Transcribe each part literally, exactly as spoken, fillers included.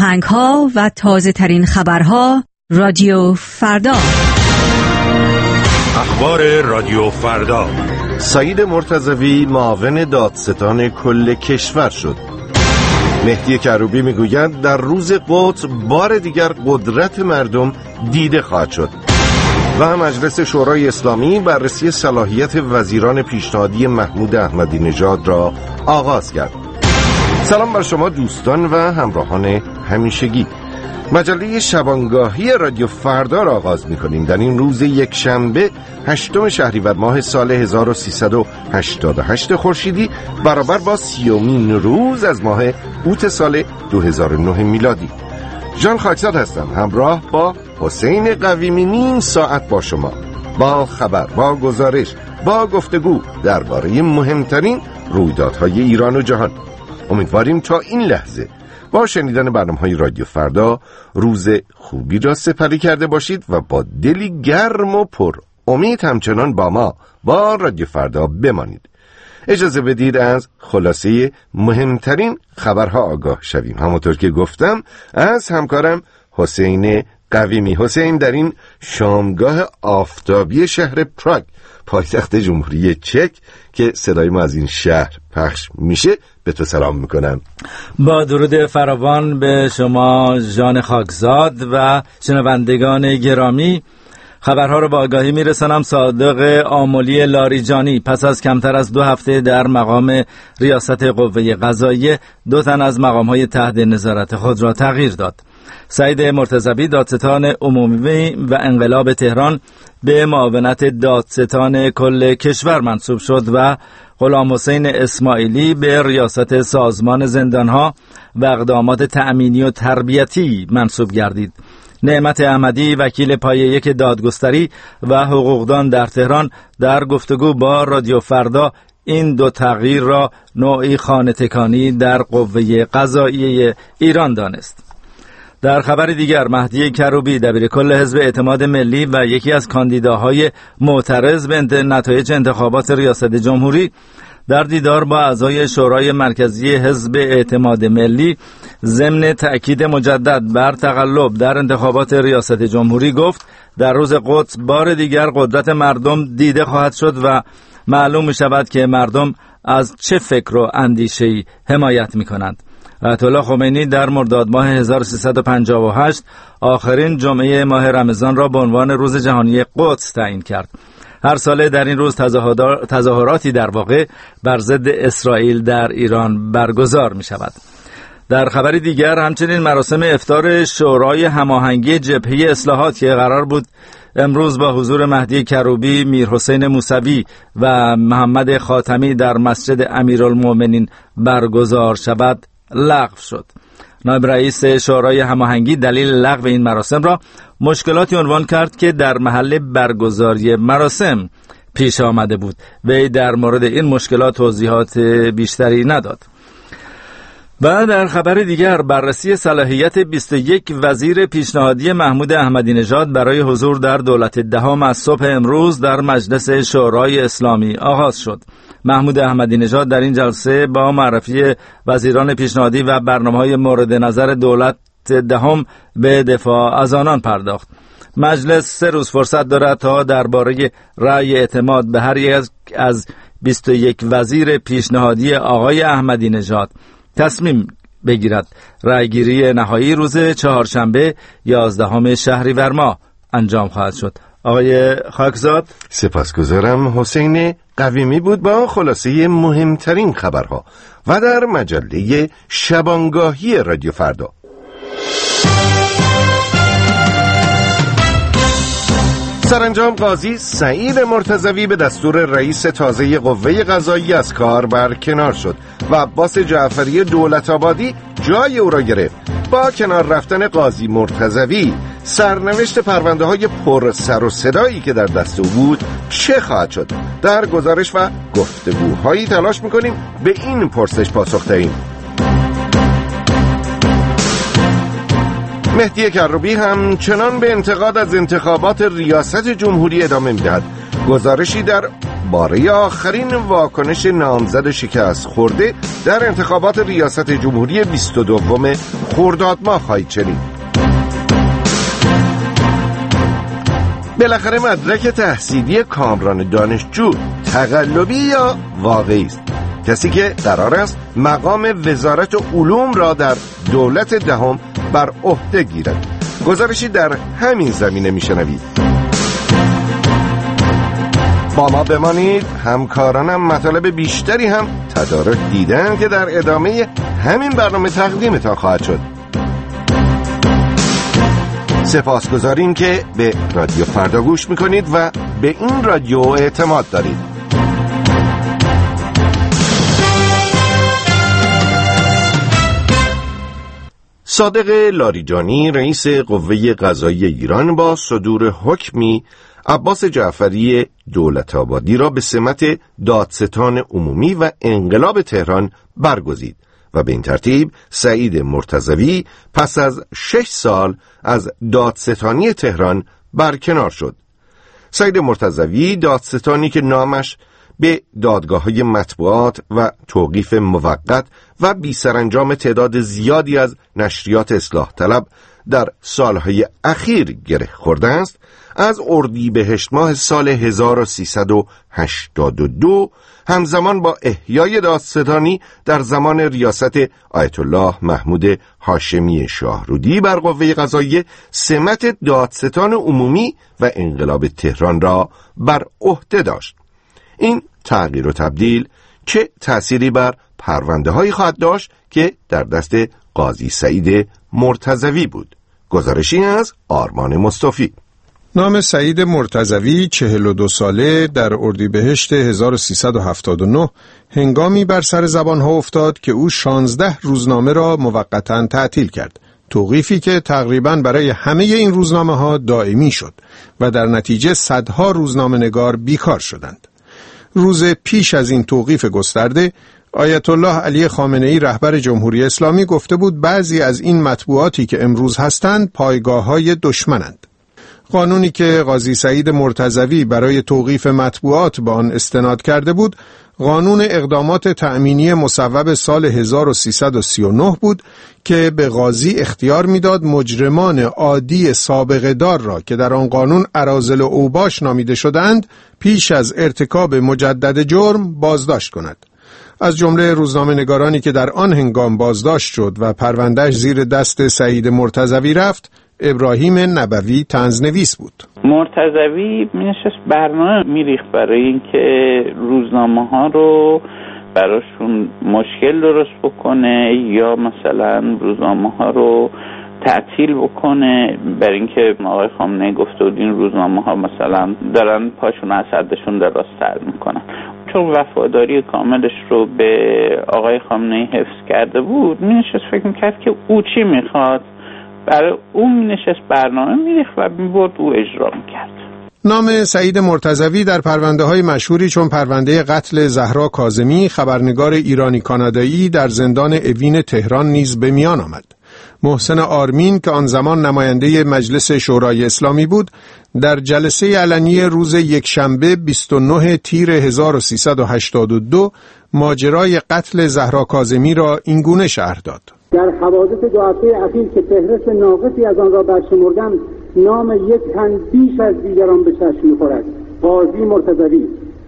آهنگ‌ها و تازه‌ترین خبرها رادیو فردا. اخبار رادیو فردا. سعید مرتضوی معاون دادستان کل کشور شد. مهدی کروبی میگوید در روز قدس بار دیگر قدرت مردم دیده خواهد شد. و مجلس شورای اسلامی بررسی صلاحیت وزیران پیشنهادی محمود احمدی نژاد را آغاز کرد. سلام بر شما دوستان و همراهان همیشگی. مجله شبانگاهی رادیو فردا را آغاز می‌کنیم. در این روز یک شنبه هشتم شهریور ماه سال هزار و سیصد و هشتاد و هشت خورشیدی برابر با سیومین روز از ماه اوت سال دو هزار و نه میلادی. جان خاکزاد هستم، همراه با حسین قویمی نیم ساعت با شما، با خبر، با گزارش، با گفتگو درباره مهمترین رویدادهای ایران و جهان. امیدواریم تا این لحظه با شنیدن برنامه‌های رادیو فردا روز خوبی را سپری کرده باشید و با دلی گرم و پر امید همچنان با ما با رادیو فردا بمانید. اجازه بدید از خلاصه مهمترین خبرها آگاه شویم. همونطور که گفتم از همکارم حسین قویمی. حسین، در این شامگاه آفتابی شهر پراگ، پایتخت جمهوری چک که صدای ما از این شهر پخش میشه، به تو سلام میکنم. با درود فراوان به شما جان خاکزاد و شنوندگان گرامی. خبرها رو با آگاهی میرسانم. صادق آملی لاریجانی پس از کمتر از دو هفته در مقام ریاست قوه قضاییه دو تن از مقام‌های تحت نظارت خود را تغییر داد. سعید مرتضوی دادستان عمومی و انقلاب تهران به معاونت دادستان کل کشور منصوب شد و غلام حسین اسماعیلی به ریاست سازمان زندانها و اقدامات تأمینی و تربیتی منصوب گردید. نعمت احمدی وکیل پایه یک دادگستری و حقوقدان در تهران در گفتگو با رادیو فردا این دو تغییر را نوعی خانه تکانی در قوه قضاییه ایران دانست. در خبر دیگر، مهدی کروبی دبیرکل حزب اعتماد ملی و یکی از کاندیداهای معترض به نتایج انتخابات ریاست جمهوری در دیدار با اعضای شورای مرکزی حزب اعتماد ملی ضمن تأکید مجدد بر تقلب در انتخابات ریاست جمهوری گفت در روز قدس بار دیگر قدرت مردم دیده خواهد شد و معلوم می شود که مردم از چه فکر و اندیشه‌ای حمایت می کنند. آیت الله خمینی در مرداد ماه هزار و سیصد و پنجاه و هشت آخرین جمعه ماه رمضان را به عنوان روز جهانی قدس تعیین کرد. هر ساله در این روز تظاهراتی در واقع بر ضد اسرائیل در ایران برگزار می شود. در خبری دیگر، همچنین مراسم افطار شورای هماهنگی جبهه اصلاحات که قرار بود امروز با حضور مهدی کروبی، میرحسین موسوی و محمد خاتمی در مسجد امیرالمومنین برگزار شود لغو شد. نایب رئیس شورای هماهنگی دلیل لغو این مراسم را مشکلاتی عنوان کرد که در محل برگزاری مراسم پیش آمده بود. وی در مورد این مشکلات توضیحات بیشتری نداد. و در خبر دیگر، بررسی صلاحیت بیست و یک وزیر پیشنهادی محمود احمدی نژاد برای حضور در دولت دهم از صبح امروز در مجلس شورای اسلامی آغاز شد. محمود احمدی نژاد در این جلسه با معرفی وزیران پیشنهادی و برنامه‌های مورد نظر دولت دهم به دفاع از آنان پرداخت. مجلس سه روز فرصت دارد تا درباره رأی اعتماد به هر یک از بیست و یک وزیر پیشنهادی آقای احمدی نژاد تصمیم بگیرد. رأیگیری نهایی روز چهارشنبه یازدهم شهریور ماه انجام خواهد شد. آقای خاکزاد، سپاسگزارم. حسین قویمی بود با خلاصه مهمترین خبرها و در مجله شبانگاهی رادیو فردا. سرانجام قاضی سعید مرتضوی به دستور رئیس تازه قوه قضاییه از کار برکنار شد و عباس جعفری دولت‌آبادی جای او را گرفت. با کنار رفتن قاضی مرتضوی، سرنوشت پرونده‌های پر سر و صدایی که در دست او بود چه خواهد شد؟ در گزارش و گفتگوهایی تلاش می‌کنیم به این پرسش پاسخ دهیم. مهدی کروبی همچنان به انتقاد از انتخابات ریاست جمهوری ادامه می‌دهد. گزارشی در باره آخرین واکنش نامزد شکست خورده در انتخابات ریاست جمهوری بیست و دوم خرداد ماه خواهید شنید. بالاخره مدرک تحصیلی کامران دانشجو تقلبی یا واقعی است؟ کسی که قرار است مقام وزارت علوم را در دولت دهم بر عهده گیرد. گزارشی در همین زمینه میشنوید. با ما بمانید، همکارانم مطالب بیشتری هم تدارک دیدن که در ادامه همین برنامه تقدیمتان خواهد شد. سپاسگزاریم که به رادیو فردا گوش میکنید و به این رادیو اعتماد دارید. صادق لاریجانی رئیس قوه قضاییه ایران با صدور حکمی عباس جعفری دولت‌آبادی را به سمت دادستان عمومی و انقلاب تهران برگزید و به این ترتیب سعید مرتضوی پس از شش سال از دادستانی تهران برکنار شد. سعید مرتضوی دادستانی که نامش به دادگاه‌های مطبوعات و توقیف موقت و بی‌سرانجام تعداد زیادی از نشریات اصلاح طلب در سالهای اخیر گره خورده است، از اردیبهشت ماه سال هزار و سیصد و هشتاد و دو همزمان با احیای دادستانی در زمان ریاست آیت الله محمود هاشمی شاهرودی بر قوه قضاییه سمت دادستان عمومی و انقلاب تهران را بر عهده داشت. این تغییر و تبدیل چه تأثیری بر پرونده هایی خواهد داشت که در دست قاضی سعید مرتضوی بود؟ گزارشی از آرمان مصطفی. نام سعید مرتضوی چهل و دو ساله در اردیبهشت هزار و سیصد و هفتاد و نه هنگامی بر سر زبان ها افتاد که او شانزده روزنامه را موقتاً تعطیل کرد، توقیفی که تقریباً برای همه این روزنامه ها دائمی شد و در نتیجه صدها روزنامه نگار بیکار شدند. روز پیش از این توقیف گسترده، آیت الله علی خامنه‌ای رهبر جمهوری اسلامی گفته بود بعضی از این مطبوعاتی که امروز هستند پایگاه‌های دشمنند. قانونی که قاضی سعید مرتضوی برای توقیف مطبوعات به آن استناد کرده بود، قانون اقدامات تأمینی مصوب سال هزار و سیصد و سی و نه بود که به قاضی اختیار میداد مجرمان عادی سابقه دار را که در آن قانون اراذل و اوباش نامیده شدند پیش از ارتکاب مجدد جرم بازداشت کند. از جمله روزنامه نگارانی که در آن هنگام بازداشت شد و پروندهش زیر دست سعید مرتضوی رفت، ابراهیم نبوی طنزنویس بود. مرتضوی می‌نشست برنامه میریخت برای اینکه روزنامه‌ها رو براشون مشکل درست بکنه یا مثلا روزنامه‌ها رو تعطیل بکنه، برای اینکه آقای خامنه‌ای گفته بود این روزنامه‌ها مثلا دارن پاشون از حدشون درازتر میکنن. چون وفاداری کاملش رو به آقای خامنه‌ای حفظ کرده بود، می‌نشست فکر می‌کرد که او چی می‌خواد، برای اون می‌نشست برنامه می‌ریخت و می‌برد او اجرا می‌کرد. نام سعید مرتضوی در پرونده‌های مشهوری چون پرونده قتل زهرا کاظمی، خبرنگار ایرانی کانادایی در زندان اوین تهران نیز به میان آمد. محسن آرمین که آن زمان نماینده مجلس شورای اسلامی بود، در جلسه علنی روز یکشنبه بیست و نه تیر هزار و سیصد و هشتاد و دو ماجرای قتل زهرا کاظمی را اینگونه شرح داد. در حوادث دو هفته اخیر که فهرست ناقصی از آن را برشمردم، نام یک تن بیش از دیگران به چشم می‌خورد: قاضی مرتضوی.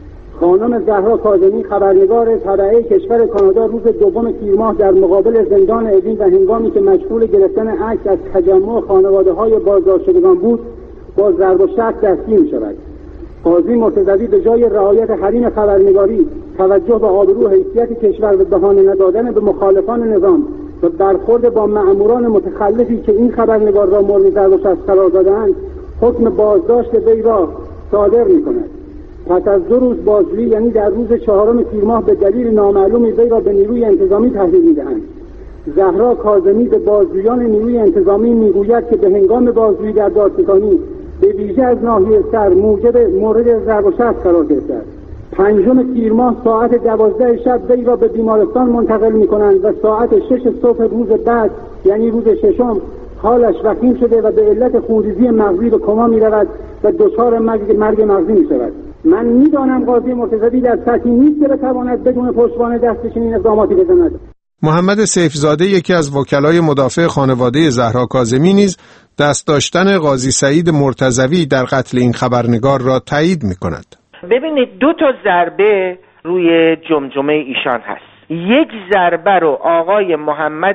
خانم زهرا کاظمی، خبرنگار تبعه کشور کانادا، روز دوم تیر ماه در مقابل زندان اوین و هنگامی که مشغول گرفتن عکس از تجمع خانواده‌های بازداشت شدگان بود، با ضرب و شتم دستگیر می‌شود. قاضی مرتضوی به جای رعایت حریم خبرنگاری، توجه به آبرو و حیثیت کشور و بهانه ندادن به مخالفان نظام و برخورد با مأموران متخلفی که این خبرنگار را مورد ضرب و شتم قرار داده‌اند، حکم بازداشت وی را صادر می‌کند. پس از دو روز بازجویی، یعنی در روز چهارم تیر ماه، به دلیل نامعلومی وی را به نیروی انتظامی تحویل می‌دهند. زهرا کاظمی به بازجویان نیروی انتظامی می‌گوید که به هنگام بازجویی در دادستانی به ویژه از ناحیه سر موجب مورد ضرب و شتم قرار گرفته است. پنجم تیر ماه ساعت دوازده شب وی را به بیمارستان منتقل می‌کنند و ساعت شش صبح روز بعد، یعنی روز ششم، حالش وخیم شده و به علت خونریزی مغزی به کما می‌رود و دچار مرگ مرگ مغزی می‌شود. من میدانم قاضی مرتضوی در سطحی نیست که بتواند بدون پشتوانه دست چنین اقداماتی بزند. محمد سیفزاده، یکی از وکلای مدافع خانواده زهرا کاظمی، نیز دست داشتن قاضی سعید مرتضوی در قتل این خبرنگار را تایید می‌کند. ببینید دو تا ضربه روی جمجمه ایشان هست. یک ضربه رو آقای محمد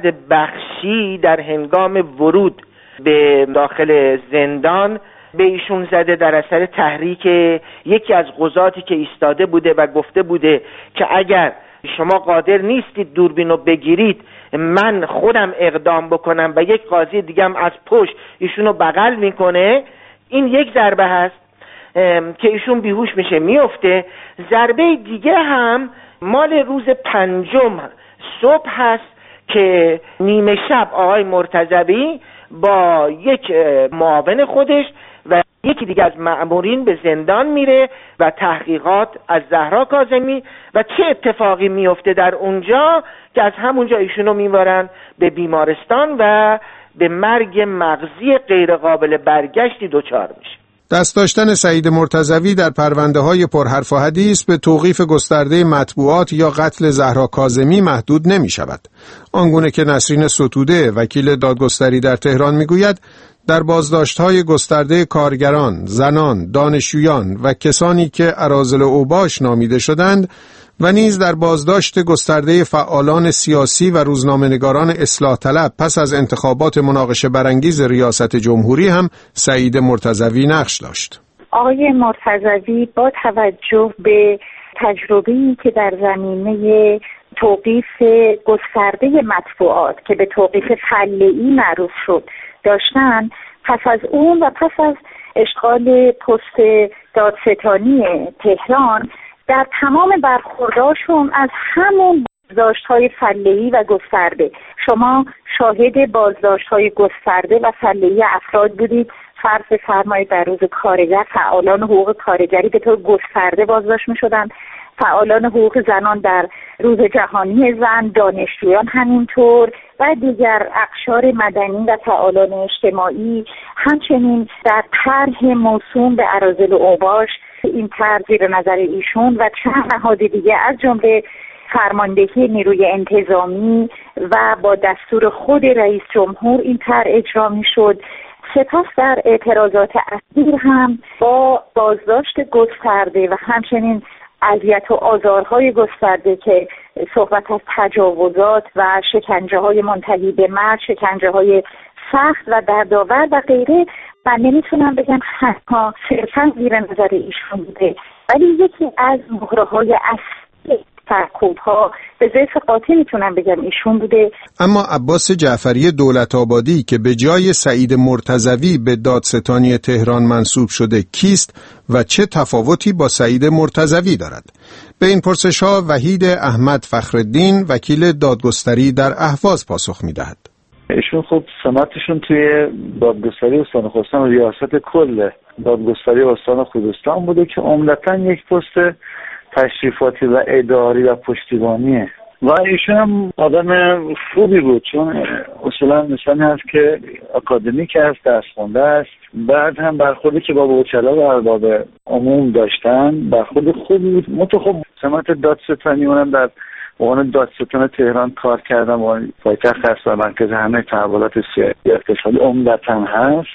بخشی در هنگام ورود به داخل زندان به ایشون زده در اثر تحریک یکی از قضاتی که ایستاده بوده و گفته بوده که اگر شما قادر نیستید دوربین رو بگیرید من خودم اقدام بکنم، و یک قاضی دیگه هم از پشت ایشونو بغل میکنه. این یک ضربه هست که ایشون بیهوش میشه میفته. ضربه دیگه هم مال روز پنجم صبح هست که نیمه شب آقای مرتضوی با یک معاون خودش و یکی دیگه از مأمورین به زندان میره و تحقیقات از زهرا کاظمی و چه اتفاقی میفته در اونجا که از همونجا ایشونو میبرن به بیمارستان و به مرگ مغزی غیر قابل برگشتی دچار میشه. دست داشتن سعید مرتضوی در پرونده‌های پرحرف و حدیث به توقیف گسترده مطبوعات یا قتل زهرا کاظمی محدود نمی شود. آنگونه که نسرین ستوده، وکیل دادگستری در تهران میگوید، در بازداشت‌های گسترده کارگران، زنان، دانشجویان و کسانی که اراذل اوباش نامیده شدند و نیز در بازداشت گسترده فعالان سیاسی و روزنامه‌نگاران اصلاح طلب پس از انتخابات مناقشه برانگیز ریاست جمهوری هم سعید مرتضوی نقش داشت. آقای مرتضوی با توجه به تجربه‌ای که در زمینه توقیف گسترده مطبوعات که به توقیف فله‌ای معروف شد داشتن، پس از اون و پس از اشغال پست دادستانی تهران در تمام برخورداشون از همون بازداشت‌های فله‌ای و گسترده، شما شاهد بازداشت‌های گسترده و فله‌ای افراد بودید. فرض بفرمایید در روز کارگر فعالان حقوق کارگری به طور گسترده بازداشت می‌شدند، فعالان حقوق زنان در روز جهانی زن، دانشجویان همینطور و دیگر اقشار مدنی و فعالان اجتماعی. همچنین در طرح موسوم به اراذل اوباش این طرح زیر نظر ایشون و چند نهاد دیگه از جمله فرماندهی نیروی انتظامی و با دستور خود رئیس جمهور این طرح اجرا می‌شد. سپس در اعتراضات اخیر هم با بازداشت گسترده و همچنین اذیت و آزارهای گسترده که صحبت از تجاوزات و شکنجه‌های منتهی به مرگ، شکنجه‌های سخت و دردآور و غیره، من نمیتونم بگم حتی صرفا زیر نظر ایشون بوده، ولی یکی از مهره‌های اصلی سرکوب‌ها به ضعف قاطع میتونم بگم ایشون بوده. اما عباس جعفری دولت آبادی که به جای سعید مرتضوی به دادستانی تهران منصوب شده کیست و چه تفاوتی با سعید مرتضوی دارد؟ به این پرسش‌ها وحید احمد فخرالدین، وکیل دادگستری در اهواز، پاسخ می‌دهد. ایشون خب سمتشون توی دادگستری استان خوزستان و ریاست کل دادگستری استان خوزستان بوده که عمدتاً یک پست تشریفاتی و اداری و پشتیبانیه و ایشون هم آدم خوبی بود، چون اصولا انسانی هست که اکادمیک هست، درس خونده است. بعد هم برخوردی که با وکلا و ارباب عموم داشتن برخورد خوبی بود. متخب سمت دادستانی اونم در عنوان دادستان تهران کار کردم و پایتخت هست و مرکز همه تحولات سیاسی اقتصادی عمدتاً هست.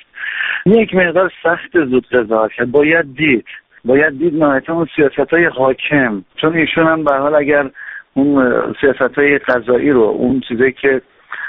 یک مقدار سخت زود قضاوت کرد، باید دید باید دید نهایتا اون سیاست‌های حاکم، چون ایشون هم به حال اگر اون سیاست‌های قضایی رو، اون چیزایی که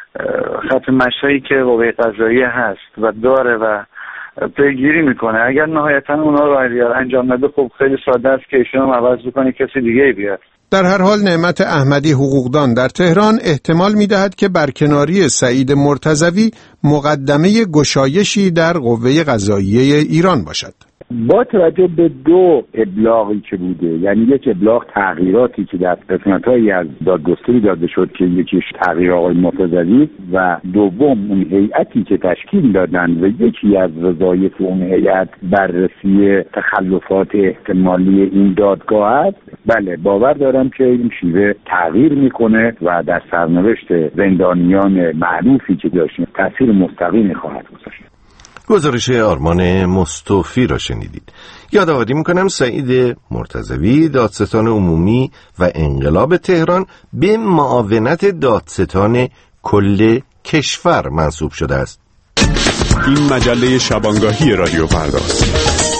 خط مشایی که قوه قضاییه هست و داره و پیگیری میکنه، اگر نهایتا اونا رو انجام نده خب خیلی ساده است که ایشون هم عوض بکنه کسی دیگه بیاد. در هر حال نعمت احمدی حقوقدان در تهران احتمال می‌دهد که برکناری سعید مرتضوی مقدمه گشایشی در قوه قضاییه ایران باشد. با توجه به دو ابلاغی که بوده، یعنی یک ابلاغ تغییراتی که در قسمت‌هایی از دادگستری داده شد که یکیش تغییر آقای مرتضوی و دوم اون هیئتی که تشکیل دادن و یکی از وظایف اون هیئت بررسی تخلفات احتمالی این دادگاه است، بله باور دارم که این شیوه تغییر میکنه و در سرنوشت زندانیان معروفی که داشتیم تأثیر مستقیمی خواهد گذاشت. گزارش آرمان مصطفی را شنیدید. یادآوری میکنم سعید مرتضوی دادستان عمومی و انقلاب تهران به معاونت دادستان کل کشور منصوب شده است. این مجله شبانگاهی رادیو فرداست.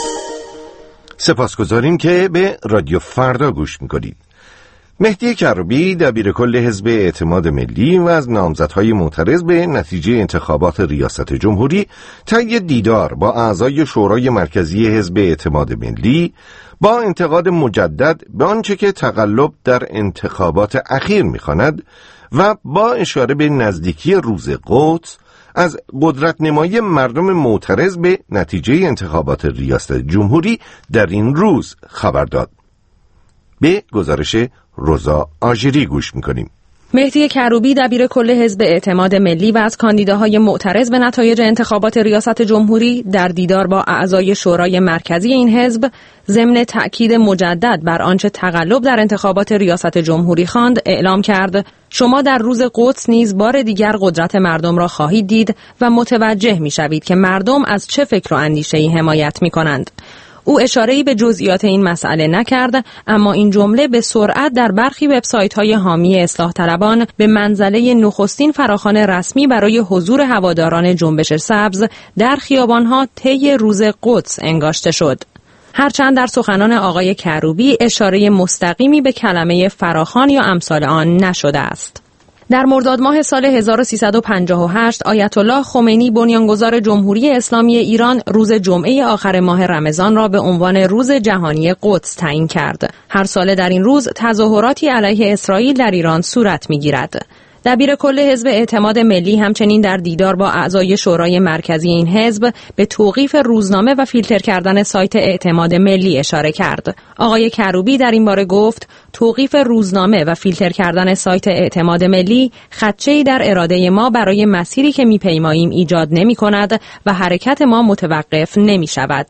سپاسگزاریم که به رادیو فردا گوش میکنید. مهدی کروبی دبیر کل حزب اعتماد ملی و از نامزدهای معترض به نتیجه انتخابات ریاست جمهوری طی دیدار با اعضای شورای مرکزی حزب اعتماد ملی با انتقاد مجدد به آنچه که تقلب در انتخابات اخیر می‌خواند و با اشاره به نزدیکی روز قدس از قدرت نمایی مردم معترض به نتیجه انتخابات ریاست جمهوری در این روز خبر داد. به گزارش روزا آژیری گوش میکنیم. مهدی کروبی دبیر کل حزب اعتماد ملی و از کاندیداهای معترض به نتایج انتخابات ریاست جمهوری در دیدار با اعضای شورای مرکزی این حزب ضمن تأکید مجدد بر آنچه تقلب در انتخابات ریاست جمهوری خواند اعلام کرد شما در روز قدس نیز بار دیگر قدرت مردم را خواهید دید و متوجه می‌شوید که مردم از چه فکر و اندیشه‌ای حمایت می‌کنند. او اشاره‌ای به جزئیات این مسئله نکرد، اما این جمله به سرعت در برخی وبسایت‌های حامی اصلاح طلبان به منزله نخستین فراخوان رسمی برای حضور هواداران جنبش سبز در خیابان‌ها طی روز قدس انگاشته شد. هرچند در سخنان آقای کروبی اشاره مستقیمی به کلمه فراخوان یا امثال آن نشده است. در مرداد ماه سال هزار و سیصد و پنجاه و هشت آیت الله خمینی بنیانگذار جمهوری اسلامی ایران روز جمعه آخر ماه رمضان را به عنوان روز جهانی قدس تعیین کرد. هر ساله در این روز تظاهراتی علیه اسرائیل در ایران صورت می‌گیرد. دبیر کل حزب اعتماد ملی همچنین در دیدار با اعضای شورای مرکزی این حزب به توقیف روزنامه و فیلتر کردن سایت اعتماد ملی اشاره کرد. آقای کروبی در این باره گفت توقیف روزنامه و فیلتر کردن سایت اعتماد ملی خدشه‌ای در اراده ما برای مسیری که می‌پیماییم ایجاد نمی‌کند و حرکت ما متوقف نمی‌شود.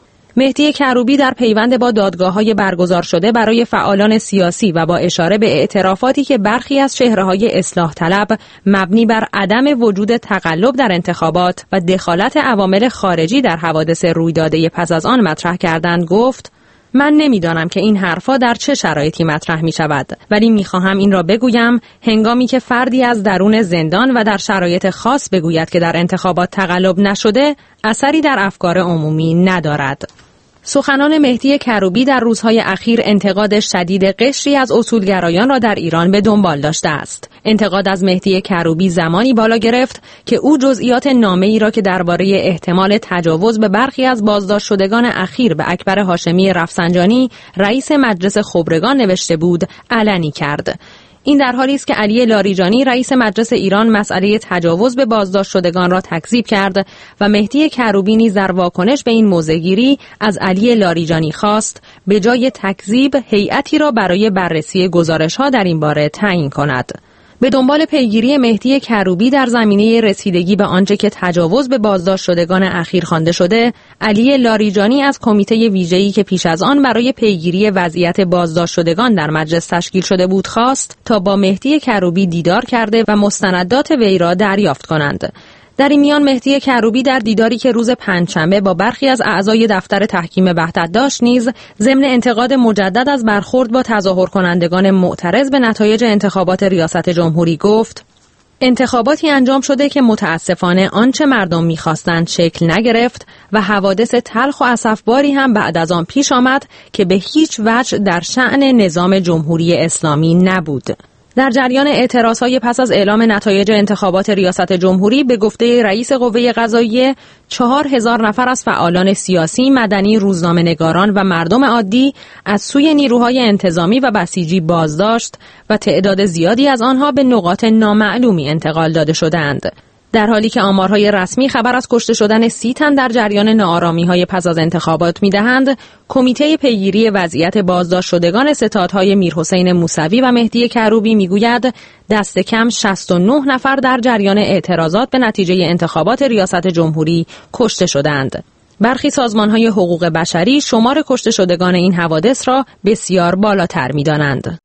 مهدی کروبی در پیوند با دادگاه‌های برگزار شده برای فعالان سیاسی و با اشاره به اعترافاتی که برخی از چهره‌های اصلاح طلب مبنی بر عدم وجود تقلب در انتخابات و دخالت عوامل خارجی در حوادث رویداده پس از آن مطرح کردند گفت من نمیدانم که این حرفا در چه شرایطی مطرح می شود، ولی می خواهم این را بگویم هنگامی که فردی از درون زندان و در شرایط خاص بگوید که در انتخابات تقلب نشده، اثری در افکار عمومی ندارد. سخنان مهدی کروبی در روزهای اخیر انتقاد شدید قشری از اصولگرایان را در ایران به دنبال داشته است. انتقاد از مهدی کروبی زمانی بالا گرفت که او جزئیات نامه‌ای را که درباره احتمال تجاوز به برخی از بازداشت شدگان اخیر به اکبر هاشمی رفسنجانی رئیس مجلس خبرگان نوشته بود علنی کرد. این در حالی است که علی لاریجانی رئیس مجلس ایران مسئله تجاوز به بازداشت شدگان را تکذیب کرد و مهدی کروبی نیز در واکنش به این موضع‌گیری از علی لاریجانی خواست به جای تکذیب هیئتی را برای بررسی گزارش‌ها در این باره تعیین کند. به دنبال پیگیری مهدی کروبی در زمینه رسیدگی به آنچه که تجاوز به بازداشت شدگان اخیر خوانده شده، علی لاریجانی از کمیته ویژه‌ای که پیش از آن برای پیگیری وضعیت بازداشت شدگان در مجلس تشکیل شده بود خواست تا با مهدی کروبی دیدار کرده و مستندات وی را دریافت کنند. در این میان مهدی کروبی در دیداری که روز پنجشنبه با برخی از اعضای دفتر تحکیم وحدت داشت نیز ضمن انتقاد مجدد از برخورد با تظاهر کنندگان معترض به نتایج انتخابات ریاست جمهوری گفت انتخاباتی انجام شده که متاسفانه آنچه مردم می‌خواستند شکل نگرفت و حوادث تلخ و اسفباری هم بعد از آن پیش آمد که به هیچ وجه در شأن نظام جمهوری اسلامی نبود. در جریان اعتراضهای پس از اعلام نتایج انتخابات ریاست جمهوری به گفته رئیس قوه قضاییه چهار هزار نفر از فعالان سیاسی، مدنی، روزنامه‌نگاران و مردم عادی از سوی نیروهای انتظامی و بسیجی بازداشت و تعداد زیادی از آنها به نقاط نامعلومی انتقال داده شدند. در حالی که آمارهای رسمی خبر از کشته شدن سی تن در جریان ناآرامی‌های پس از انتخابات می‌دهند، کمیته پیگیری وضعیت بازداشت شدگان ستادهای میرحسین موسوی و مهدی کروبی می‌گوید دست کم شصت و نه نفر در جریان اعتراضات به نتیجه انتخابات ریاست جمهوری کشته شدند. برخی سازمان‌های حقوق بشری شمار کشته شدگان این حوادث را بسیار بالاتر می‌دانند.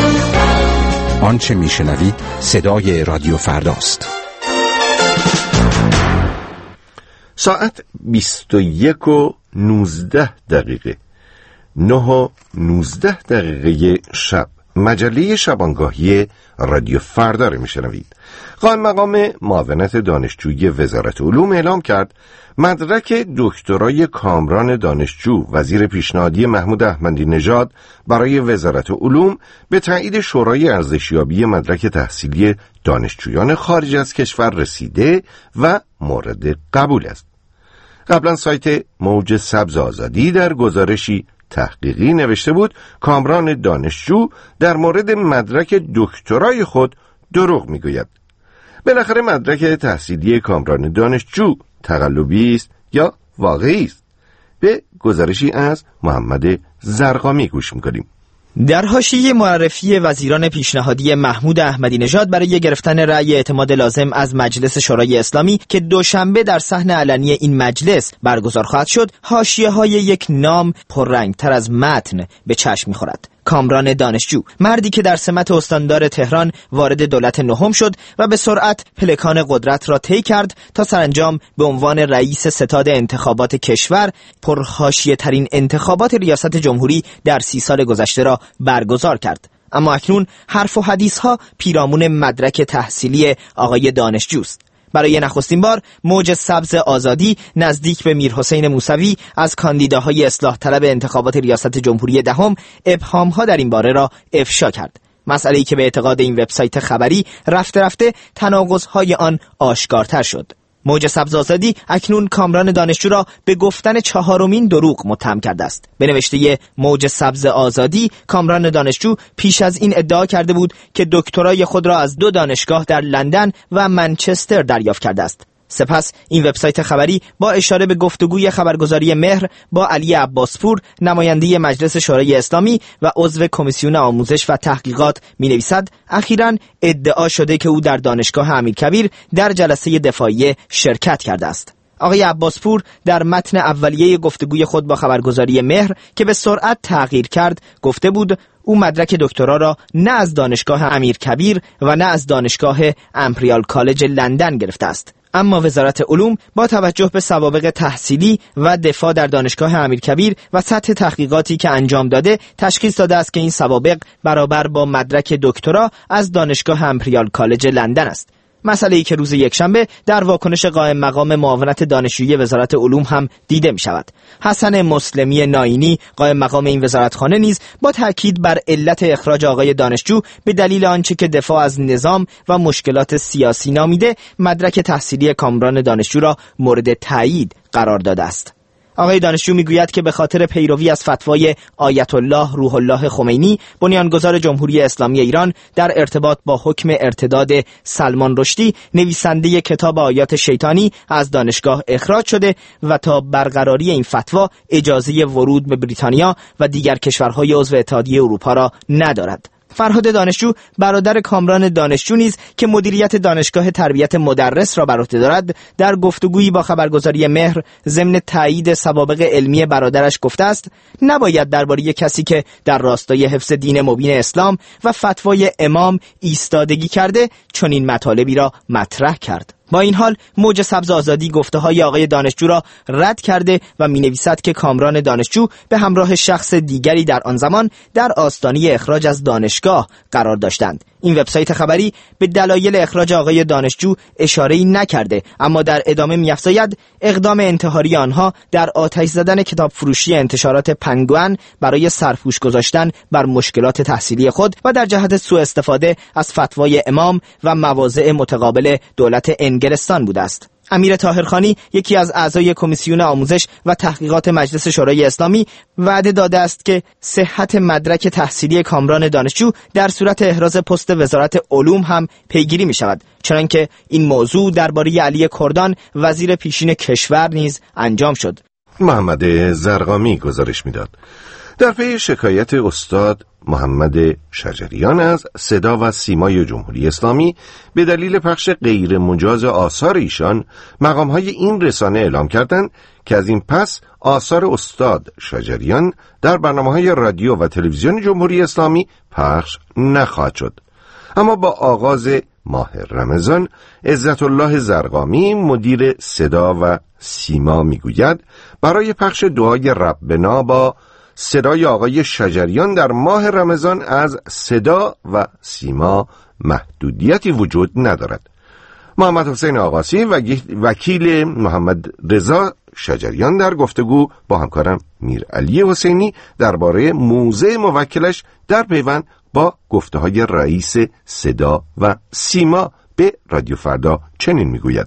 آنچه میشنوید صدای رادیو فرداست. ساعت بیست و یک و نوزده دقیقه، نه و نوزده دقیقه شب، مجله شبانگاهی رادیو فردا رو میشنوید. قائم مقام معاونت دانشجویی وزارت علوم اعلام کرد مدرک دکترای کامران دانشجو وزیر پیشنهادی محمود احمدی نژاد برای وزارت علوم به تایید شورای ارزشیابی مدرک تحصیلی دانشجویان خارج از کشور رسیده و مورد قبول است. قبلا سایت موج سبز آزادی در گزارشی تحقیقی نوشته بود کامران دانشجو در مورد مدرک دکترای خود دروغ میگوید. بالاخره مدرک تحصیلی کامران دانشجو تقلبی است یا واقعی است؟ به گزارشی از محمد زرقامی گوش میکنیم. در حاشیه معرفی وزیران پیشنهادی محمود احمدی نژاد برای گرفتن رأی اعتماد لازم از مجلس شورای اسلامی که دوشنبه در صحن علنی این مجلس برگزار خواهد شد، حاشیه‌های یک نام پررنگتر از متن به چشم می‌خورد. کامران دانشجو، مردی که در سمت استاندار تهران وارد دولت نهم شد و به سرعت پلکان قدرت را طی کرد تا سرانجام به عنوان رئیس ستاد انتخابات کشور پرحاشیه ترین انتخابات ریاست جمهوری در سی سال گذشته را برگزار کرد. اما اکنون حرف و حدیث ها پیرامون مدرک تحصیلی آقای دانشجوست. برای نخستین بار موج سبز آزادی نزدیک به میرحسین موسوی از کاندیداهای اصلاح طلب انتخابات ریاست جمهوری دهم ابهام‌ها در این باره را افشا کرد. مسئله‌ای که به اعتقاد این وبسایت خبری رفته رفته تناقض‌های آن آشکارتر شد. موج سبز آزادی اکنون کامران دانشجو را به گفتن چهارمین دروغ متهم کرده است. به نوشته موج سبز آزادی، کامران دانشجو پیش از این ادعا کرده بود که دکترای خود را از دو دانشگاه در لندن و منچستر دریافت کرده است. سپس این وبسایت خبری با اشاره به گفتگوی خبرگزاری مهر با علی عباسپور، نماینده مجلس شورای اسلامی و عضو کمیسیون آموزش و تحقیقات می‌نویسد اخیراً ادعا شده که او در دانشگاه امیرکبیر در جلسه دفاعی شرکت کرده است. آقای عباسپور در متن اولیه گفتگوی خود با خبرگزاری مهر که به سرعت تغییر کرد گفته بود او مدرک دکترا را نه از دانشگاه امیرکبیر و نه از دانشگاه امپریال کالج لندن گرفته است. اما وزارت علوم با توجه به سوابق تحصیلی و دفاع در دانشگاه امیرکبیر و سطح تحقیقاتی که انجام داده تشخیص داده است که این سوابق برابر با مدرک دکترا از دانشگاه امپریال کالج لندن است. مسئله‌ای که روز یکشنبه در واکنش قائم مقام معاونت دانشجویی وزارت علوم هم دیده می شود. حسن مسلمی ناینی، قائم مقام این وزارتخانه نیز با تاکید بر علت اخراج آقای دانشجو به دلیل آنچه که دفاع از نظام و مشکلات سیاسی نامیده، مدرک تحصیلی کامران دانشجو را مورد تایید قرار داده است. آقای دانشجو میگوید که به خاطر پیروی از فتوای آیت الله روح الله خمینی، بنیانگذار جمهوری اسلامی ایران، در ارتباط با حکم ارتداد سلمان رشدی، نویسنده کتاب آیات شیطانی، از دانشگاه اخراج شده و تا برقراری این فتوا اجازه ورود به بریتانیا و دیگر کشورهای عضو اتحادیه اروپا را ندارد. فرهاد دانشجو، برادر کامران دانشجو نیز که مدیریت دانشگاه تربیت مدرس را بر عهده دارد، در گفتگویی با خبرگزاری مهر ضمن تایید سوابق علمی برادرش گفته است نباید درباره کسی که در راستای حفظ دین مبین اسلام و فتوای امام ایستادگی کرده چنین مطالبی را مطرح کرد. با این حال موج سبز آزادی گفته‌های آقای دانشجو را رد کرده و می‌نویسد که کامران دانشجو به همراه شخص دیگری در آن زمان در آستانه اخراج از دانشگاه قرار داشتند. این وبسایت خبری به دلایل اخراج آقای دانشجو اشاره‌ای نکرده، اما در ادامه می‌افزاید اقدام انتحاری آنها در آتش زدن کتاب فروشی انتشارات پنگوئن برای سرپوش گذاشتن بر مشکلات تحصیلی خود و در جهت سوء استفاده از فتوای امام و مواضع متقابل دولت انگلستان بوده است. امیر طاهرخانی، یکی از اعضای کمیسیون آموزش و تحقیقات مجلس شورای اسلامی، وعده داده است که صحت مدرک تحصیلی کامران دانشجو در صورت احراز پست وزارت علوم هم پیگیری می شود، چنانکه این موضوع درباره علی کردان وزیر پیشین کشور نیز انجام شد. محمد زرقامی گزارش میداد. در پی شکایت استاد محمد شجریان از صدا و سیمای جمهوری اسلامی به دلیل پخش غیر مجاز آثار ایشان، مقام‌های این رسانه اعلام کردند که از این پس آثار استاد شجریان در برنامه‌های رادیو و تلویزیون جمهوری اسلامی پخش نخواهد شد. اما با آغاز ماه رمضان، عزت الله زرقامی مدیر صدا و سیما میگوید برای پخش دعای ربنا با صدای آقای شجریان در ماه رمضان از صدا و سیما محدودیتی وجود ندارد. محمد حسین آقاسی وکیل محمد رضا شجریان در گفتگو با همکارم میرعلی حسینی درباره موضع موکلش در پیوند با گفته‌های رئیس صدا و سیما به رادیو فردا چنین میگوید: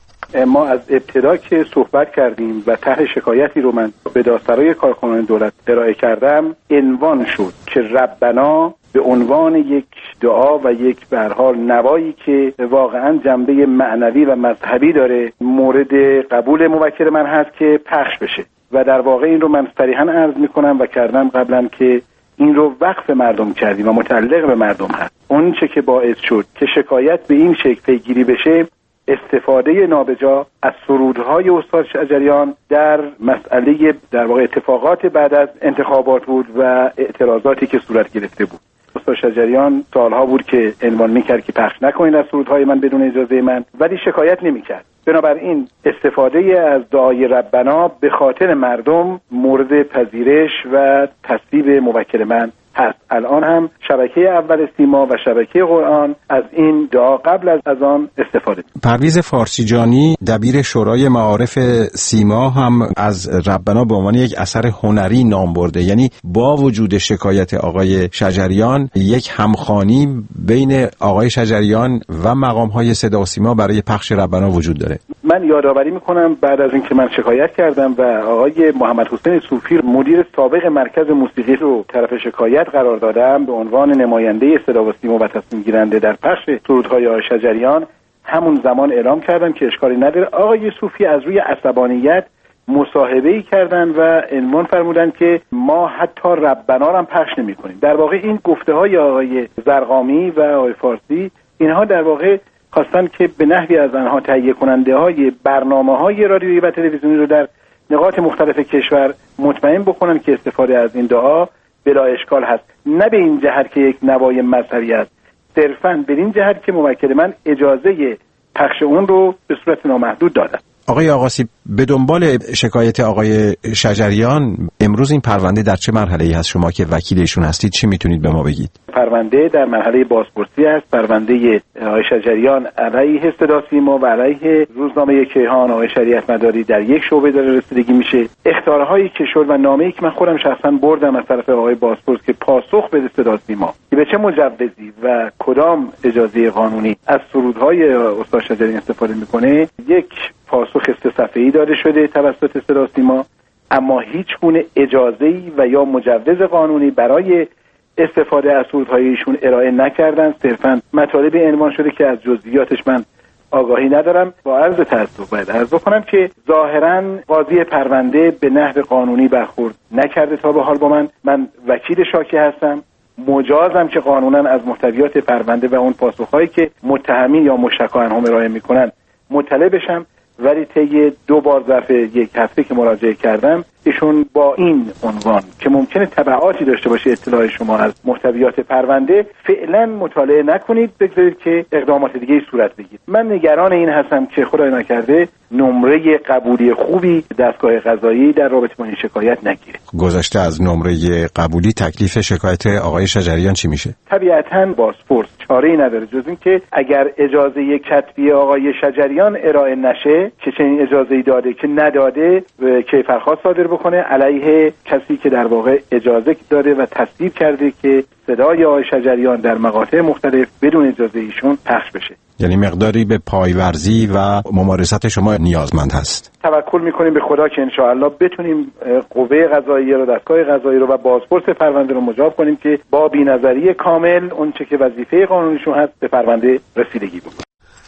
ما از ابتدا که صحبت کردیم و طرح شکایتی رو من به دادسرای کارکنان دولت ارائه کردم، عنوان شد که ربنا به عنوان یک دعا و یک به هر حال نوایی که واقعا جنبه معنوی و مذهبی داره مورد قبول موکل من هست که پخش بشه و در واقع این رو من صریحا عرض میکنم و کردم قبلا که این رو وقف مردم کردیم و متعلق به مردم هست. اون چه که باعث شد که شکایت به این شکل پیگیری بشه استفاده نابجا از سرودهای استاد شجریان در مسئله در واقع اتفاقات بعد از انتخابات بود و اعتراضاتی که صورت گرفته بود. استاد شجریان سالها بود که عنوان میکرد که پخش نکنید از سرودهای من بدون اجازه من، ولی شکایت نمیکرد. بنابراین استفاده از دعای ربنا به خاطر مردم مورد پذیرش و تصویب موکل من هست. الان هم شبکه اول سیما و شبکه قرآن از این دعا قبل از اذان استفاده. پرویز فارسیجانی دبیر شورای معارف سیما هم از ربنا به عنوان یک اثر هنری نام برده، یعنی با وجود شکایت آقای شجریان یک همخوانی بین آقای شجریان و مقام‌های صدا و سیما برای پخش ربنا وجود داره. من یادآوری میکنم بعد از اینکه من شکایت کردم و آقای محمد حسین صوفی مدیر سابق مرکز موسیقی رو طرف شکایت قرار دادم به عنوان نماینده صدا و سیما و تصمیم گیرنده در پخش سرودهای آقای شجریان، همون زمان اعلام کردم که اشکالی نداره. آقای صوفی از روی عصبانیت مصاحبه‌ای کردن و عنوان فرمودن که ما حتی ربنا رو هم پخش نمی‌کنیم. در واقع این گفته‌های آقای زرقامی و آقای فارسی اینها در واقع خواستن که به نحوی از آنها تهیه کننده های برنامه های رادیویی و تلویزیونی رو در نقاط مختلف کشور مطمئن بکنن که استفاده از این دعا بلا اشکال هست، نه به این جهت که یک نوای مذهبی است، صرفاً به این جهت که موکل من اجازه پخش اون رو به صورت نامحدود دادن. آقای آقاسی، به دنبال شکایت آقای شجریان امروز این پرونده در چه مرحله‌ای هست؟ شما که وکیل ایشون هستید چی میتونید به ما بگید؟ پرونده در مرحله بازپرسی است. پرونده آقای شجریان علیه صدا سیما و علیه روزنامه کیهان آقای شریعت مداری در یک شعبه داره رسیدگی میشه. اخطارهایی که شد و نامه‌ای که من خودم شخصا بردم از طرف آقای بازپرس که پاسخ بده صدا سیما که به چه مجوزی و کدام اجازه قانونی از سرودهای استاد شجریان استفاده میکنه، یک پاسخ سه صفحه‌ای داده شده توسط صدا سیما، اما هیچ گونه اجازه‌ای و یا مجوز قانونی برای استفاده از سرودهای ایشون ارائه نکردن. صرفاً مطالب عنوان شده که از جزئیاتش من آگاهی ندارم. با عرض تأسف باید عرض بکنم که ظاهراً قاضی پرونده به نحو قانونی برخورد نکرده تا به حال با من. من وکیل شاکی هستم، مجازم که قانوناً از محتویات پرونده و اون پاسخهایی که متهمی یا مشتکا عنهم ارائه میکنن مطلع بشم، ولی طی دو بار ظرف یک هفته که مراجعه کردم ایشون با این عنوان که ممکنه تبعاتی داشته باشه اطلاع شما از محتویات پرونده فعلا مطالعه نکنید، بگذارید که اقدامات دیگه صورت بگیرید. من نگران این هستم که خدای نکرده نمره قبولی خوبی دستگاه قضایی در رابطه با این شکایت نگیره. گذشته از نمره قبولی تکلیف شکایت آقای شجریان چی میشه؟ طبیعتاً بازپرس چاره‌ای نداره جز این که اگر اجازه کتبی آقای شجریان ارائه نشه که چنین اجازه‌ای داده که نداده کیفرخواست صادر بکنه علیه کسی که در واقع اجازه داده و تصدیق کرده که صدای آقای شجریان در مقاطع مختلف بدون اجازه ایشون پخش بشه. یعنی مقداری به پایورزی و ممارست شما نیازمند هست. توکل میکنیم به خدا که انشاءالله بتونیم قوه قضاییه رو، دستگاه قضایی رو و بازپرس پرونده رو مجاب کنیم که با بی‌نظری کامل اون چه که وظیفه قانونیشون هست به پرونده رسیدگی بکنه.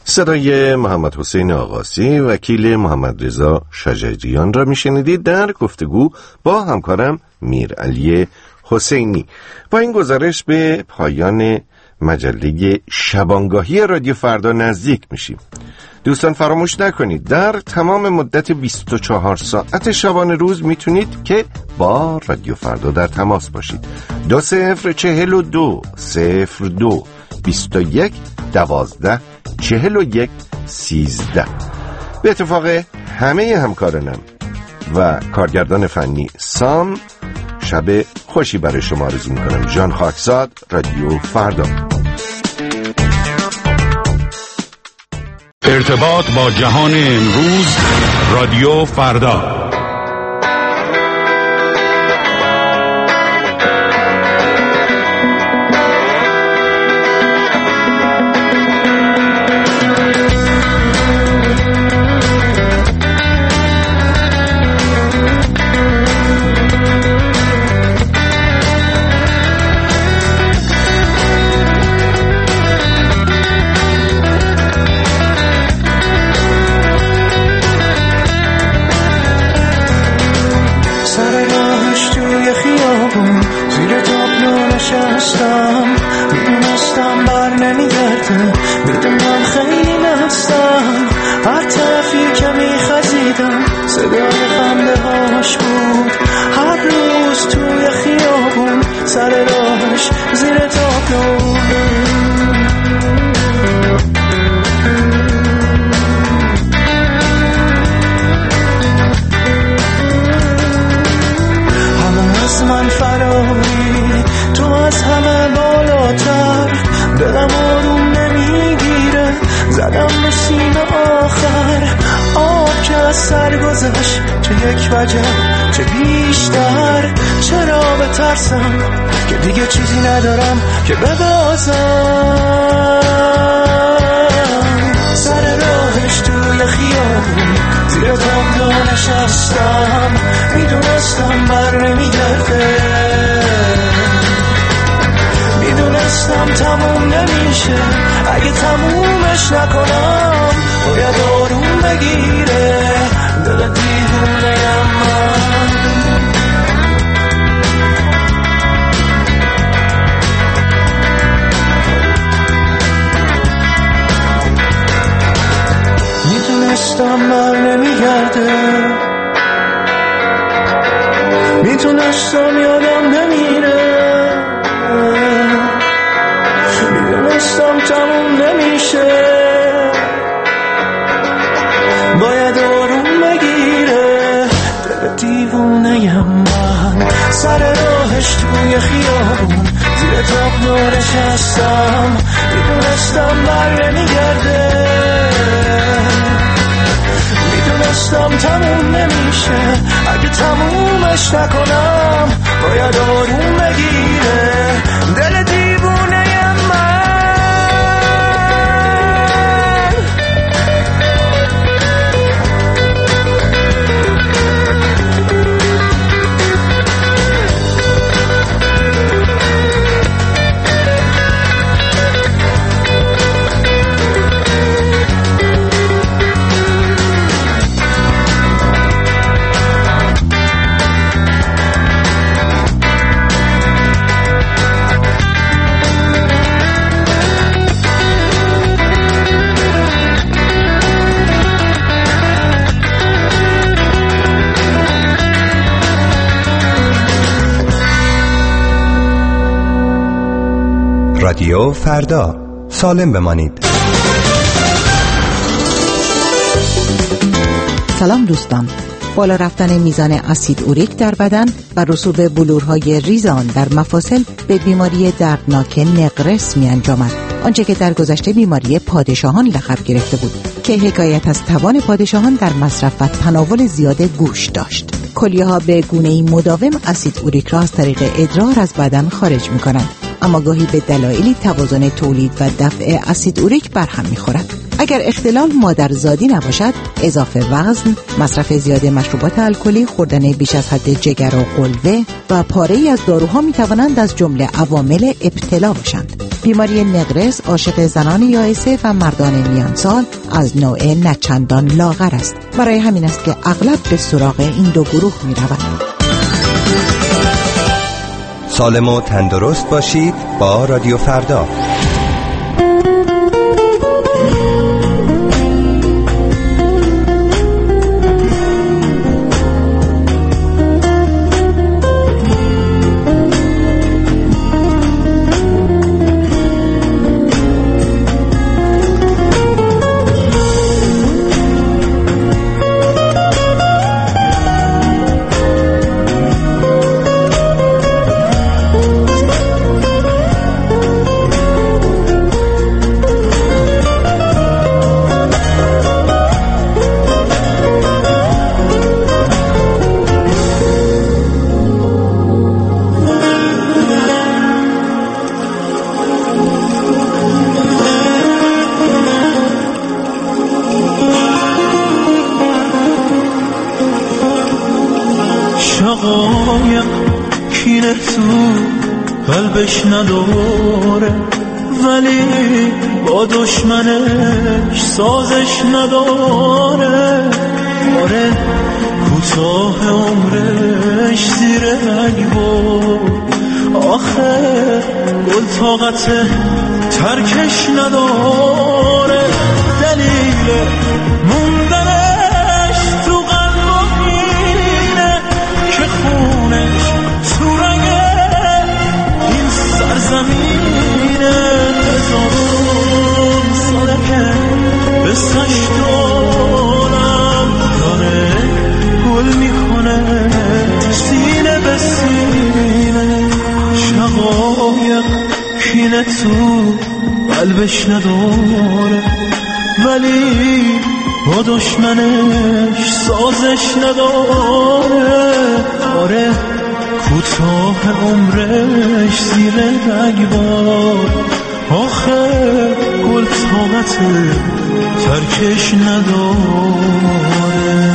صدای محمد حسین آقاسی وکیل محمد رضا شجریان را میشنیدید در گفتگو با همکارم میرعلی حسینی. با این گزارش به پایان مجله شبانگاهی رادیو فردا نزدیک میشیم. دوستان فراموش نکنید در تمام مدت بیست و چهار ساعت شبانه روز میتونید که با رادیو فردا در تماس باشید. دو صفر چهل و دو صفر دو بیست و یک دوازده چهل و یک سیزده. به اتفاق همه همکارانم و کارگردان فنی سام، شب خوشی برای شما آرزو میکنم. ژان خاکزاد، رادیو فردا. ارتباط با جهان امروز، رادیو فردا. چه بیشتر چرا بترسم که دیگه چیزی ندارم که ببازم. سر راهش توی خیابون زیر تابلو نشستم، میدونستم بر نمیگرده، میدونستم تموم نمیشه، اگه تمومش نکنم باید آروم بگیره دل دیوونه‌ام من. میتونستم بر نمیگرده، میتونستم یادم نمیره، میدونستم تموم نمیشه، باید آروم بگیره دل دیوونه‌ام من. سر راهش توی خیابون زیر تابلو نشستم، میدونستم بر نمیگرده، میدونستم تموم نمیشه، اگه تمومش نکنم باید آروم بگیره دل دیوونه‌ام من. رادیو فردا، سالم بمانید. سلام دوستان. بالا رفتن میزان اسید اوریک در بدن و رسوب بلورهای ریز آن در مفاصل به بیماری دردناک نقرس می انجامد، آنچه که در گذشته بیماری پادشاهان لقب گرفته بود که حکایت از توان پادشاهان در مصرف و تناول زیاد گوشت داشت. کلیه ها به گونه‌ای مداوم اسید اوریک را از طریق ادرار از بدن خارج می کنند، اما گاهی به دلایلی توازن تولید و دفع اسید اوریک برهم می‌خورد. اگر اختلال مادرزادی نباشد، اضافه وزن، مصرف زیاد مشروبات الکلی، خوردن بیش از حد جگر و قلوه و پاره‌ای از داروها می‌توانند از جمله عوامل ابتلا باشند. بیماری نقرس عاشق زنان یائسه و مردان میانسال از نوع نچندان لاغر است. برای همین است که اغلب به سراغ این دو گروه می‌روند. سالم و تندرست باشید با رادیو فردا. شقایق کینه تو قلبش نداره، ولی با دشمنش سازش نداره. آره کوتاه عمرش زیر رگ بود، آخه گل طاقت ترکش نداره. دلیل موندنش تو قلب اینه که خونش تو رگ این سرزمینه. هزارون ساله که بسش دارم داره گل میکنه سینه به سینه. شقایق کینه تو قلبش نداره، ولی با دشمنش سازش نداره. آره کوتاه عمرش زیر رگبار، آخه گل طاقت ترکش نداره.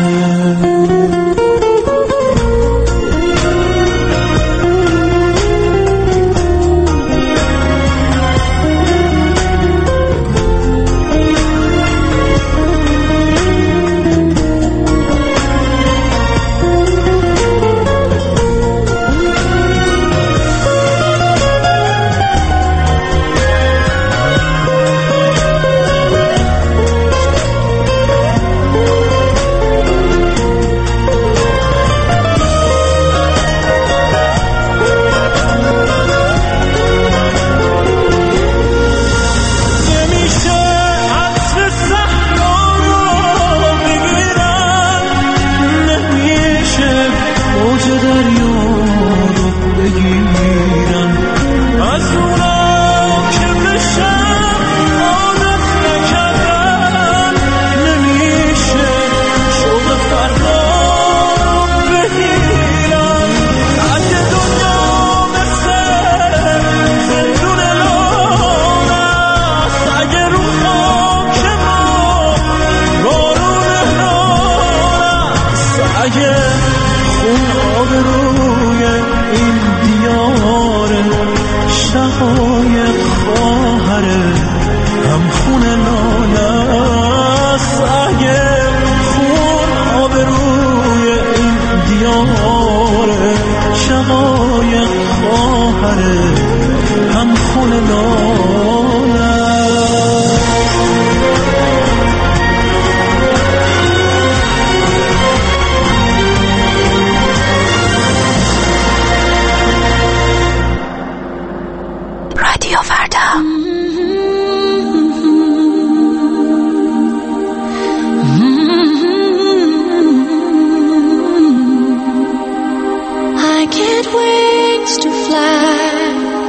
I get wings to fly.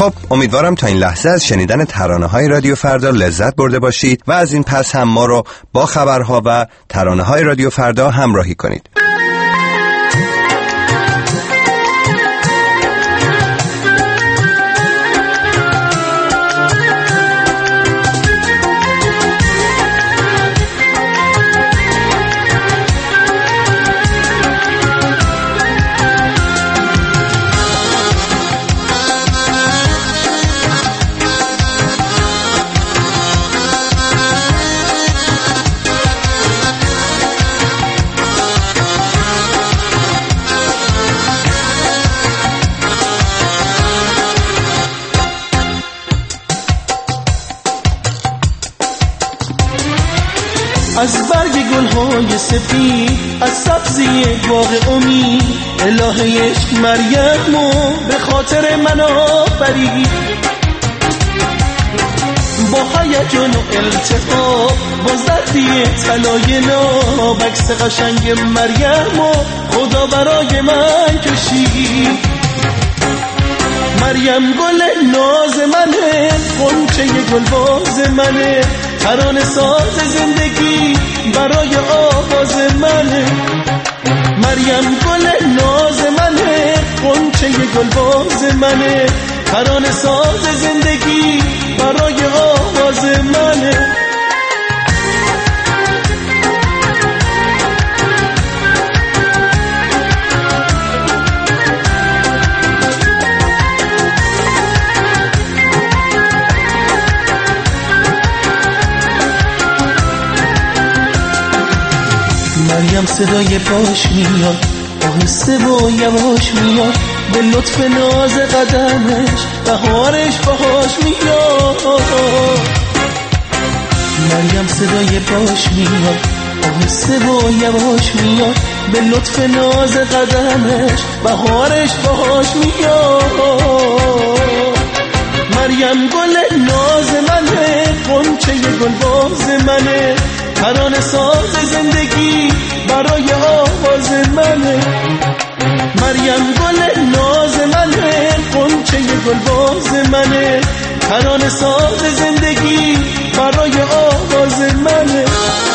خب امیدوارم تا این لحظه از شنیدن ترانه‌های رادیو فردا لذت برده باشید و از این پس هم ما رو با خبرها و ترانه‌های رادیو فردا همراهی کنید. از برگ گلهای سفید، از سبزی باغ امید، الهه عشق مریمو به خاطر من آفرید. با هیجان و التفات، با زردی طلای ناب، عکس قشنگ مریمو خدا برای من کشید. مریم گل ناز منه، غنچه گلباز منه، ترانه ساز زندگی برای آواز منه. مریم گل ناز منه، غنچه گلباز منه، ترانه ساز زندگی برای آواز منه. مریم صدای پاش میاد، آهسته و یواش میاد، به لطف ناز قدمش بهارش باهاش میاد. مریم صدای پاش میاد، آهسته و یواش میاد، به لطف ناز قدمش بهارش باهاش میاد. مریم گل ناز منه، غنچه گلباز منه، ترانه ساز زندگی برای آواز منه. مریم گل ناز منه، غنچه گلباز منه، ترانه ساز زندگی برای آواز منه.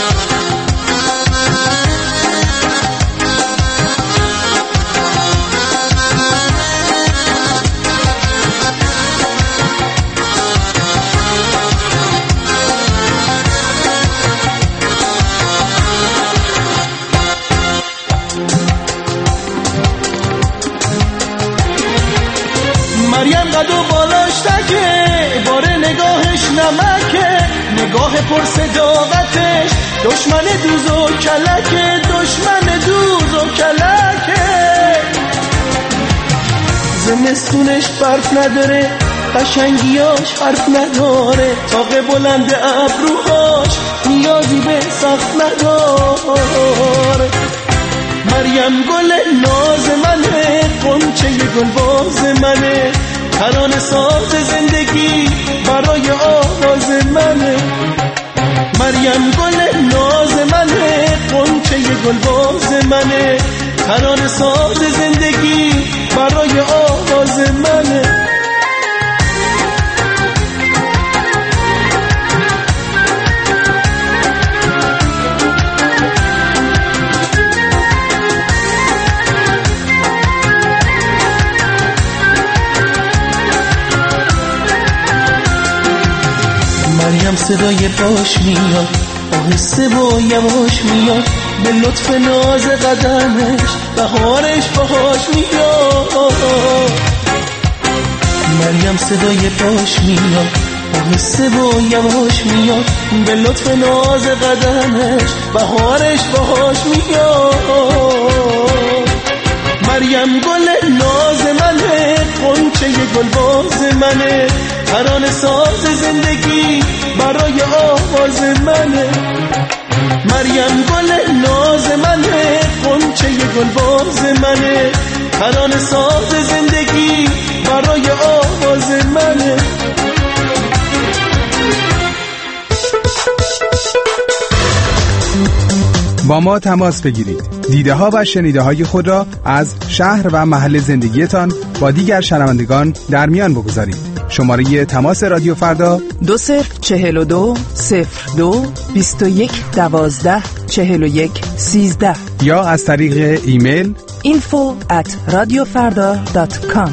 مریم قد و بالاش تکه، باره نگاهش نمکه، نگاه پر صداقتش دشمن دوز و کلکه، دشمن دوز و کلکه. زمستونش برف نداره، قشنگیاش حرف نداره، تاق بلند ابروهاش نیازی به سخت نداره. مریم گل ناز منه، غنچه گلباز منه، ترانه ساز زندگی برای آواز منه. مریم گل ناز منه، غنچه گلباز منه، ترانه ساز زندگی برای آواز منه. مریم صدای پاش میاد، آهسته و یواش میاد، به لطف ناز قدمش بهارش باهاش میاد. مریم صدای پاش میاد، آهسته و یواش میاد، به لطف ناز قدمش بهارش باهاش میاد. مریم گل ناز منه، غنچه گلباز منه، ترانه ساز زندگی برای آواز منه. مریم گل ناز منه، غنچه گلباز منه، ترانه ساز زندگی برای آواز منه. با ما تماس بگیرید. دیده ها و شنیده های خود را از شهر و محل زندگیتان با دیگر شنوندگان در میان بگذارید. شماره تماس رادیو فردا دو صفر چهل و دو صفر دو بیست و یک دوازده چهل و یک سیزده یا از طریق ایمیل اینفو ات رادیو فردا دات کام.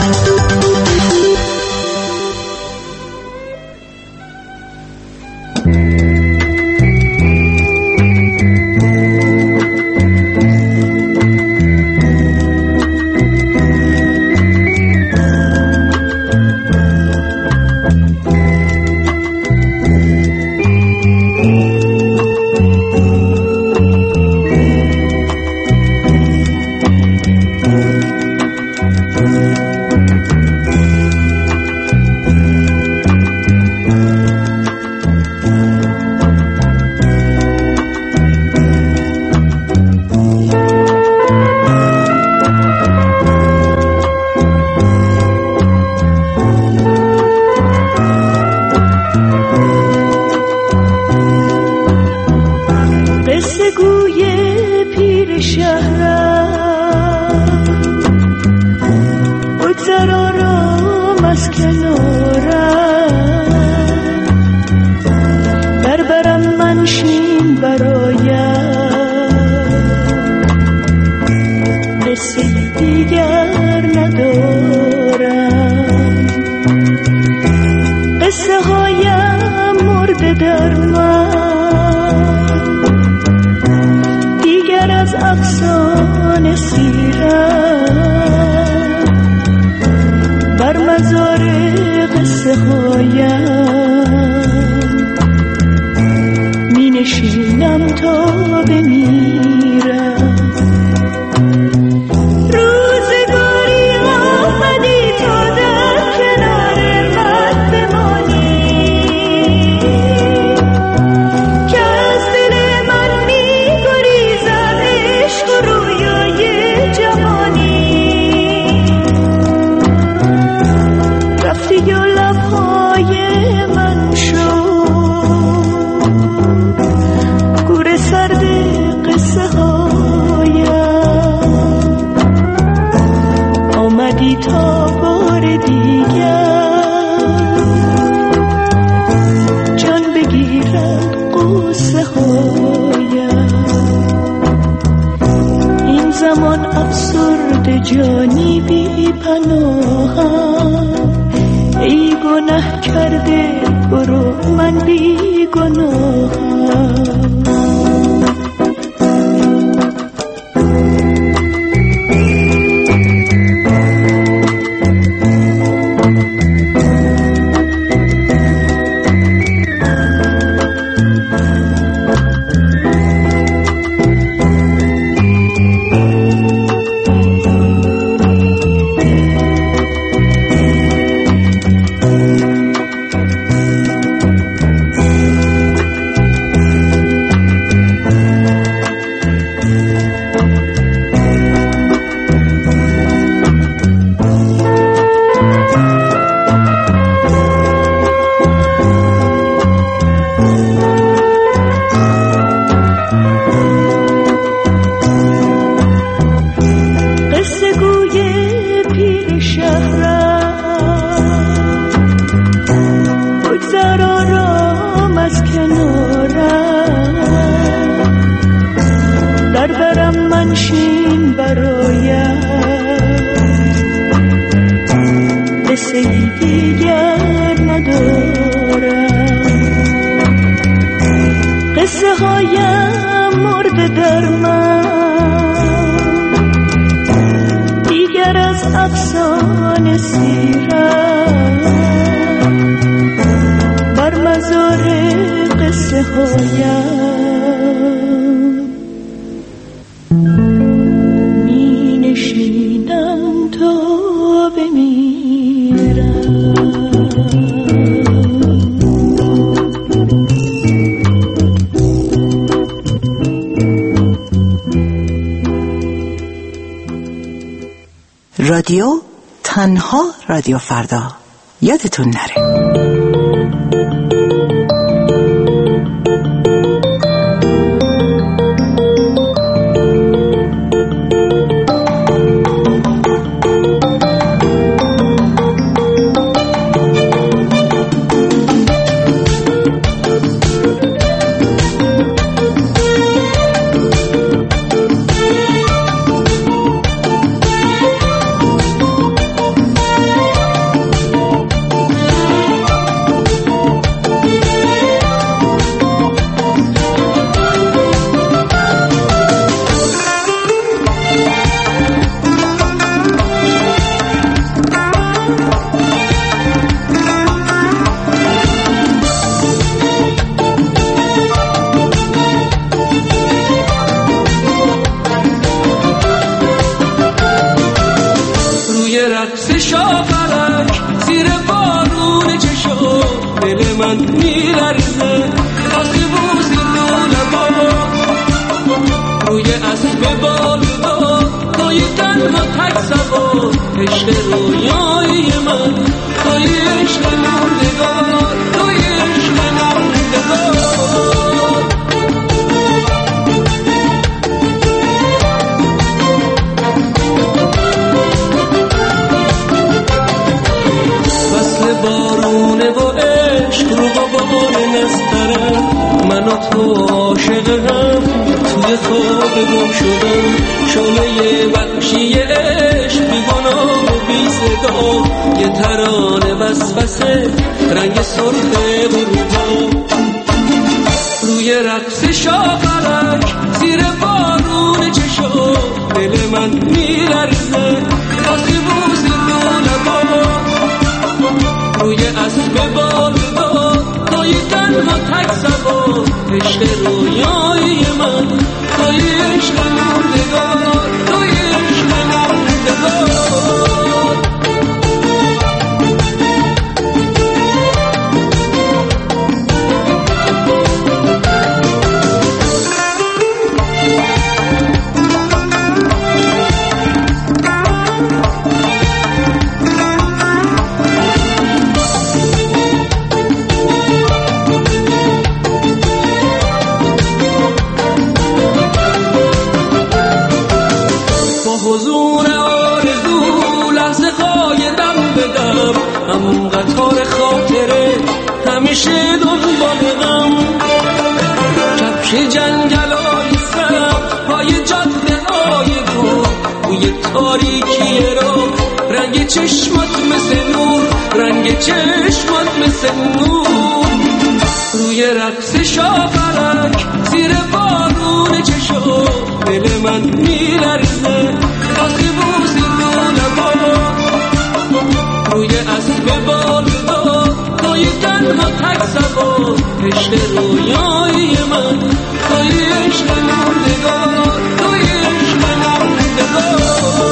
رادیو تنها رادیو فردا، یادتون نره. من میلرزه واسه بوسی رو لبا روی اسب بالدا توی تنها تک سوار عشق رویای من توی عشق موندگار توی عشق موندگار بارونه و عشق رو بابان نسترم من و تو عاشق هم توی خواب گم شدم شعله وحشی عشق بی گناه و بی صدا یه ترانه وسوسه رنگ سرخ غروبا روی رقص شاخرک زیر بارون چشم دل من میلرزه واسه بوسی رو لبا روی اسب بالدا توی تنها تک سوار عشق رویای من توی عشق موندگار توی عشق موندگار حضور آرزو لحظه قایدم بدم همون قطار خاطره همیشه دنبال غم کفش جنگلای سبز پای جاده های دو توی تاریکی را رنگ چشمات مثل نور رنگ چشمات مثل نور روی رقص شاخرک زیر بارون چشم دل من میلرزه واسه بوسی رو لبا روی اسب بالدا توی تنها تک سوار عشق رویای من توی عشق موندگار توی عشق موندگار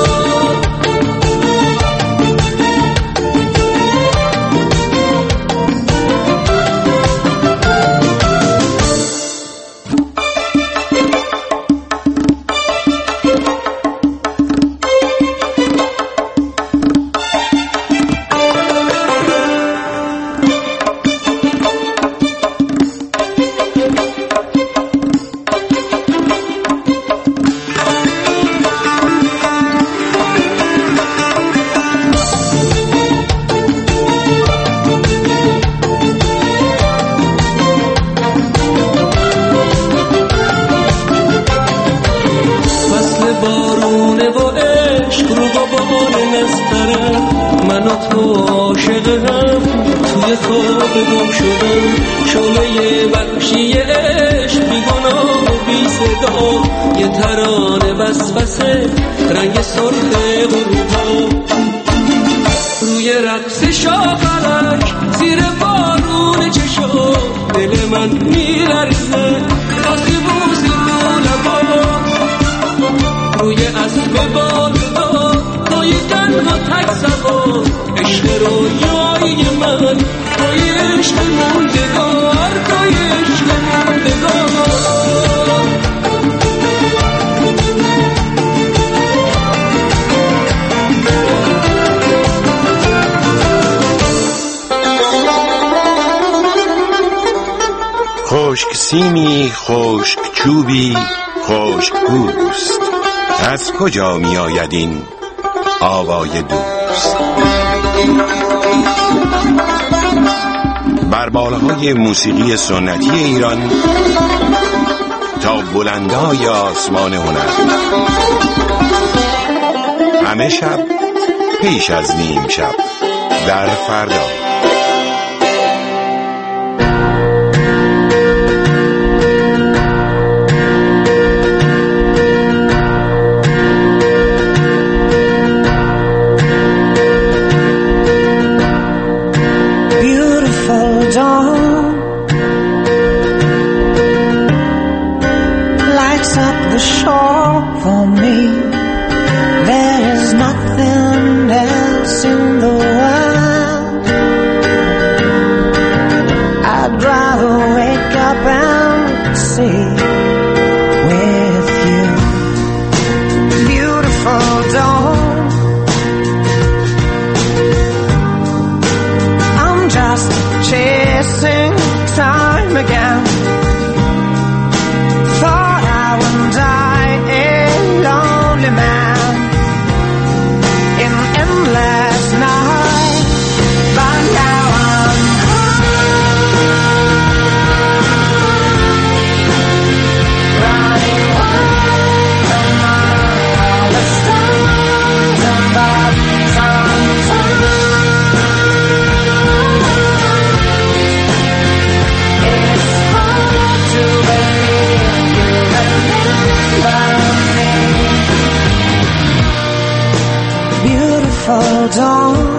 بارونه و عشق رو بابان نسترم من و تو عاشق هم توی خواب گم شدم شعله وحشی عشق بی گناه و بی صدا یه ترانه وسوسه رنگ سرخ غروبا روی رقص شاخرک زیر بارون چشم دل من میلرزه واسه بوسی رو لبا روی اسب بالدا توی تنها تک سوار عشق رویای من توی عشق موندگار توی عشق موندگار خشک سیمی خشک چوبی خشک پوست از کجا می آید این آوای دوست بر بالهای موسیقی سنتی ایران تا بلندای آسمان هنر همه شب پیش از نیم شب در فردا hold on.